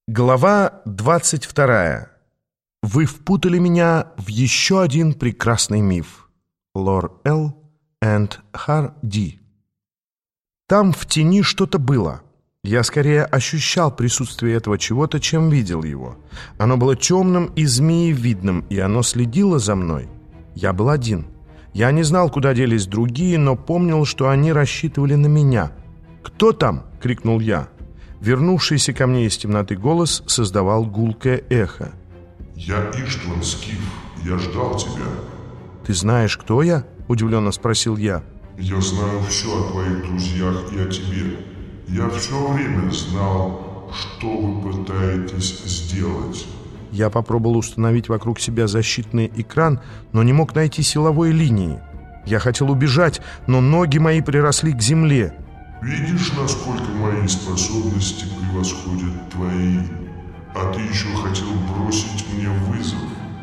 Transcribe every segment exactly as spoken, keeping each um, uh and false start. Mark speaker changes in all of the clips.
Speaker 1: Глава двадцать вторая. Вы впутали меня в еще один прекрасный миф. Лор Л. и Хар Ди. Там в тени что-то было. Я скорее ощущал присутствие этого чего-то, чем видел его. Оно было темным и змеевидным, и оно следило за мной. Я был один. Я не знал, куда делись другие, но помнил, что они рассчитывали на меня. «Кто там?» — крикнул я. Вернувшийся ко мне из темноты голос создавал гулкое эхо.
Speaker 2: «Я Иштван, Скиф. Я ждал тебя».
Speaker 1: «Ты знаешь, кто я?» — удивленно спросил я.
Speaker 2: «Я знаю все о твоих друзьях и о тебе. Я все время знал, что вы пытаетесь сделать».
Speaker 1: Я попробовал установить вокруг себя защитный экран, но не мог найти силовой линии. Я хотел убежать, но ноги мои приросли к земле.
Speaker 2: «Видишь, насколько мои способности превосходят твои? А ты еще хотел бросить мне вызов?»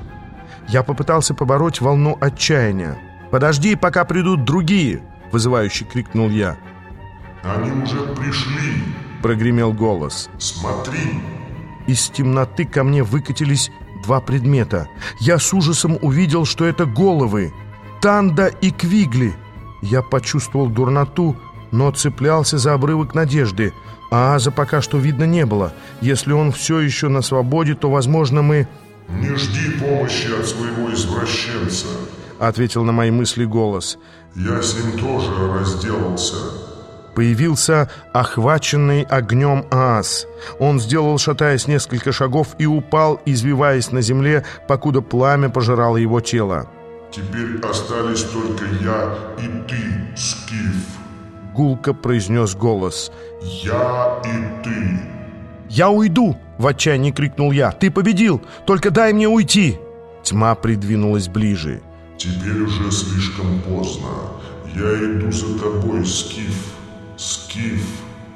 Speaker 1: Я попытался побороть волну отчаяния. «Подожди, пока придут другие!» — вызывающе крикнул я.
Speaker 2: «Они уже пришли!»
Speaker 1: — прогремел голос.
Speaker 2: «Смотри!»
Speaker 1: Из темноты ко мне выкатились два предмета. Я с ужасом увидел, что это головы. Танда и Квигли. Я почувствовал дурноту, но цеплялся за обрывок надежды. А Аза пока что видно не было. Если он все еще на свободе, то, возможно, мы...
Speaker 2: «Не жди помощи от своего извращенца»,
Speaker 1: — ответил на мои мысли голос.
Speaker 2: «Я с ним тоже разделался».
Speaker 1: Появился охваченный огнем Аз. Он сделал, шатаясь, несколько шагов и упал, извиваясь на земле, покуда пламя пожирало его тело.
Speaker 2: «Теперь остались только я и ты, Скиф»,
Speaker 1: — гулко произнес голос.
Speaker 2: «Я и ты».
Speaker 1: «Я уйду!» — в отчаянии крикнул я. «Ты победил! Только дай мне уйти!» Тьма придвинулась ближе.
Speaker 2: «Теперь уже слишком поздно. Я иду за тобой, Скиф. Скиф!»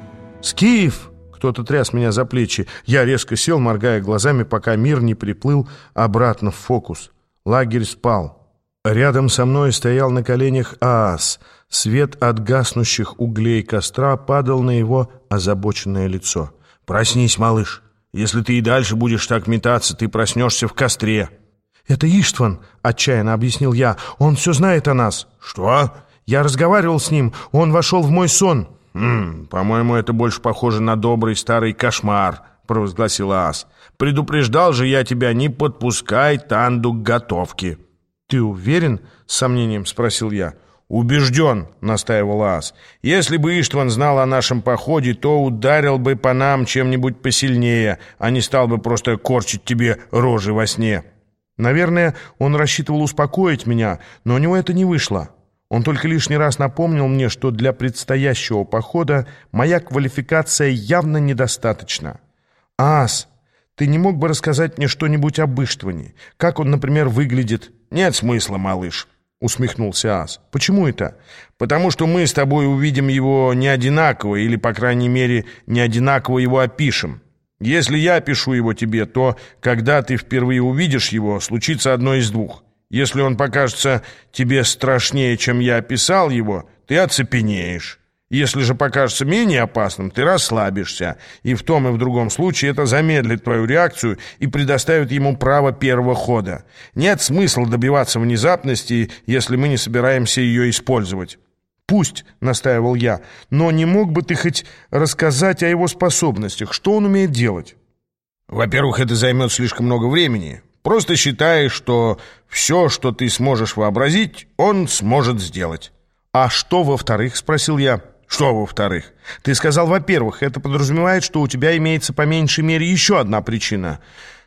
Speaker 1: «Скиф!» — кто-то тряс меня за плечи. Я резко сел, моргая глазами, пока мир не приплыл обратно в фокус. Лагерь спал. Рядом со мной стоял на коленях Аас. Свет от гаснущих углей костра падал на его озабоченное лицо. «Проснись, малыш. Если ты и дальше будешь так метаться, ты проснешься в костре». «Это Иштван», — отчаянно объяснил я. «Он все знает о нас». «Что?» «Я разговаривал с ним. Он вошел в мой сон». «Хм, по-моему, это больше похоже на добрый старый кошмар», — провозгласил Аас. «Предупреждал же я тебя, не подпускай Танду к готовке». «Ты уверен?» — с сомнением спросил я. «Убежден», — настаивал Аас. «Если бы Иштван знал о нашем походе, то ударил бы по нам чем-нибудь посильнее, а не стал бы просто корчить тебе рожи во сне». Наверное, он рассчитывал успокоить меня, но у него это не вышло. Он только лишний раз напомнил мне, что для предстоящего похода моя квалификация явно недостаточна. «Аас, ты не мог бы рассказать мне что-нибудь об Иштване? Как он, например, выглядит?» «Нет смысла, малыш», — усмехнулся Аас. «Почему это?» «Потому что мы с тобой увидим его не одинаково, или, по крайней мере, не одинаково его опишем. Если я опишу его тебе, то, когда ты впервые увидишь его, случится одно из двух. Если он покажется тебе страшнее, чем я описал его, ты оцепенеешь. Если же покажется менее опасным, ты расслабишься, и в том и в другом случае это замедлит твою реакцию и предоставит ему право первого хода. Нет смысла добиваться внезапности, если мы не собираемся ее использовать». «Пусть», — настаивал я, — «но не мог бы ты хоть рассказать о его способностях? Что он умеет делать?» «Во-первых, это займет слишком много времени. Просто считай, что все, что ты сможешь вообразить, он сможет сделать». «А что во-вторых?» — спросил я. «Что во-вторых? Ты сказал, во-первых, это подразумевает, что у тебя имеется по меньшей мере еще одна причина».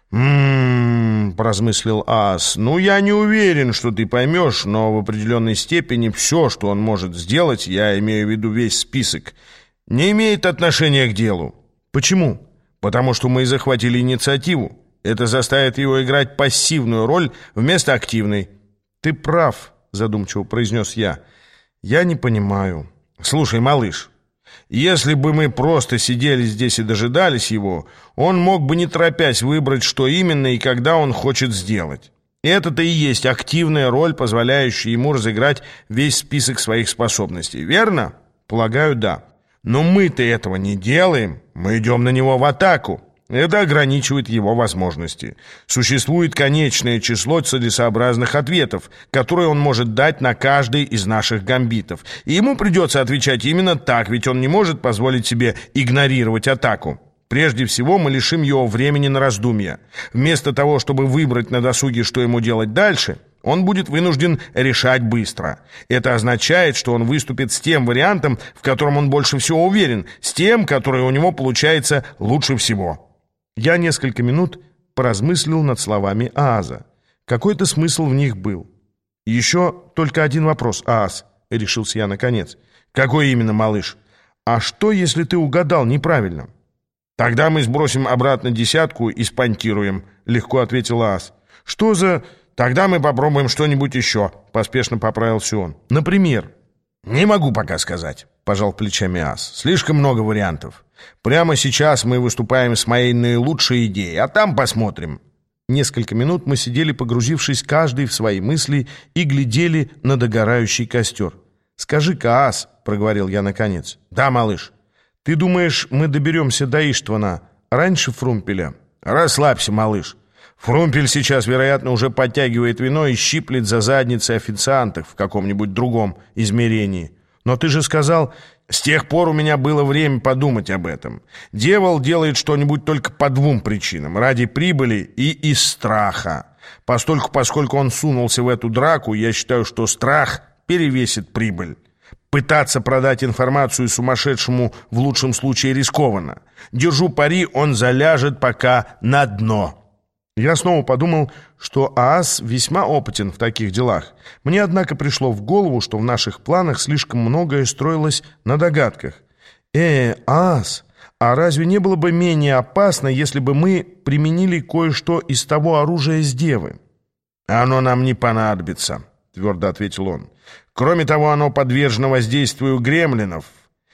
Speaker 1: «М-м-м», поразмыслил Аас, «ну я не уверен, что ты поймешь, но в определенной степени все, что он может сделать, я имею в виду весь список, не имеет отношения к делу». «Почему?» «Потому что мы захватили инициативу. Это заставит его играть пассивную роль вместо активной». «Ты прав», — задумчиво произнес я. «Я не понимаю». «Слушай, малыш, если бы мы просто сидели здесь и дожидались его, он мог бы, не торопясь, выбрать, что именно и когда он хочет сделать. Это-то и есть активная роль, позволяющая ему разыграть весь список своих способностей, верно? Полагаю, да. Но мы-то этого не делаем, мы идем на него в атаку. Это ограничивает его возможности. Существует конечное число целесообразных ответов, которые он может дать на каждый из наших гамбитов. И ему придется отвечать именно так, ведь он не может позволить себе игнорировать атаку. Прежде всего, мы лишим его времени на раздумья. Вместо того, чтобы выбрать на досуге, что ему делать дальше, он будет вынужден решать быстро. Это означает, что он выступит с тем вариантом, в котором он больше всего уверен, с тем, который у него получается лучше всего. Я несколько минут поразмыслил над словами Ааза. Какой-то смысл в них был. «Еще только один вопрос, Ааз», — решился я наконец. «Какой именно, малыш? А что, если ты угадал неправильно?» «Тогда мы сбросим обратно десятку и спонтируем», — легко ответил Ааз. «Что за...» «Тогда мы попробуем что-нибудь еще», — поспешно поправился он. «Например?» «Не могу пока сказать», — пожал плечами Ааз. «Слишком много вариантов. Прямо сейчас мы выступаем с моей наилучшей идеей, а там посмотрим». Несколько минут мы сидели, погрузившись каждый в свои мысли, и глядели на догорающий костер. «Скажи-ка, Ааз», — проговорил я наконец. «Да, малыш. Ты думаешь, мы доберемся до Иштвана раньше Фрумпеля?» «Расслабься, малыш. Фрумпель сейчас, вероятно, уже подтягивает вино и щиплет за задницы официантов в каком-нибудь другом измерении. Но ты же сказал, с тех пор у меня было время подумать об этом. Дьявол делает что-нибудь только по двум причинам. Ради прибыли и из страха. Постольку, поскольку он сунулся в эту драку, я считаю, что страх перевесит прибыль. Пытаться продать информацию сумасшедшему в лучшем случае рискованно. Держу пари, он заляжет пока на дно». Я снова подумал, что Ааз весьма опытен в таких делах. Мне, однако, пришло в голову, что в наших планах слишком многое строилось на догадках. «Э, Ааз, а разве не было бы менее опасно, если бы мы применили кое-что из того оружия с Девы?» «Оно нам не понадобится», — твердо ответил он. «Кроме того, оно подвержено воздействию гремлинов.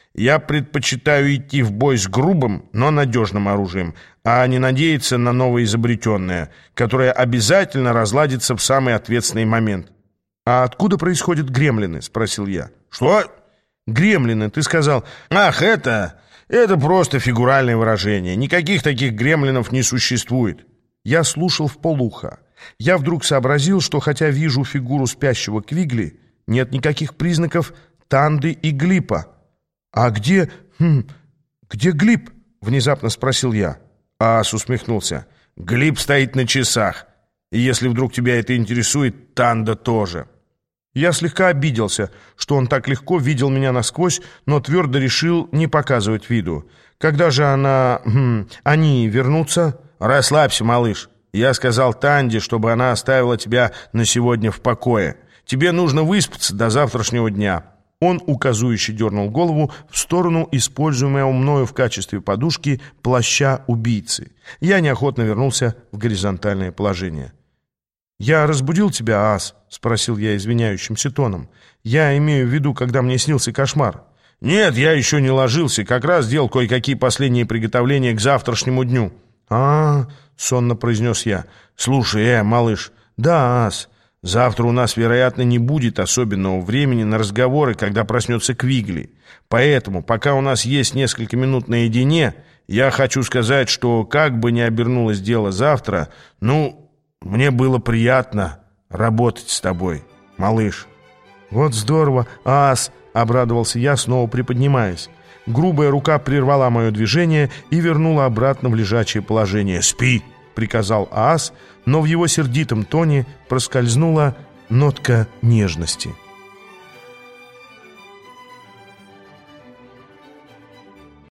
Speaker 1: Я предпочитаю идти в бой с грубым, но надежным оружием, а не надеяться на новоизобретенное, которое обязательно разладится в самый ответственный момент». «А откуда происходят гремлины?» — спросил я. «Что?» «Гремлины, ты сказал». «Ах, это... это просто фигуральное выражение. Никаких таких гремлинов не существует». Я слушал вполуха. Я вдруг сообразил, что хотя вижу фигуру спящего Квигли, нет никаких признаков Танды и Глипа. «А где... Хм, где Глип?» — внезапно спросил я. Ааз усмехнулся. «Глип стоит на часах. И если вдруг тебя это интересует, Танда тоже». Я слегка обиделся, что он так легко видел меня насквозь, но твердо решил не показывать виду. «Когда же она... Хм, они вернутся?» «Расслабься, малыш. Я сказал Танде, чтобы она оставила тебя на сегодня в покое. Тебе нужно выспаться до завтрашнего дня». Он указующе дернул голову в сторону используемого мною в качестве подушки плаща убийцы. Я неохотно вернулся в горизонтальное положение. «Я разбудил тебя, Ааз?» — спросил я извиняющимся тоном. «Я имею в виду, когда мне снился кошмар». «Нет, я еще не ложился, как раз делал кое-какие последние приготовления к завтрашнему дню». «А-а-а», — сонно произнес я. «Слушай, э, малыш». «Да, Ааз. Завтра у нас, вероятно, не будет особенного времени на разговоры, когда проснется Квигли. Поэтому, пока у нас есть несколько минут наедине, я хочу сказать, что как бы ни обернулось дело завтра, ну, мне было приятно работать с тобой, малыш». «Вот здорово, Ааз», — обрадовался я, снова приподнимаясь. Грубая рука прервала мое движение и вернула обратно в лежачее положение. «Спи», — приказал Ааз, но в его сердитом тоне проскользнула нотка нежности.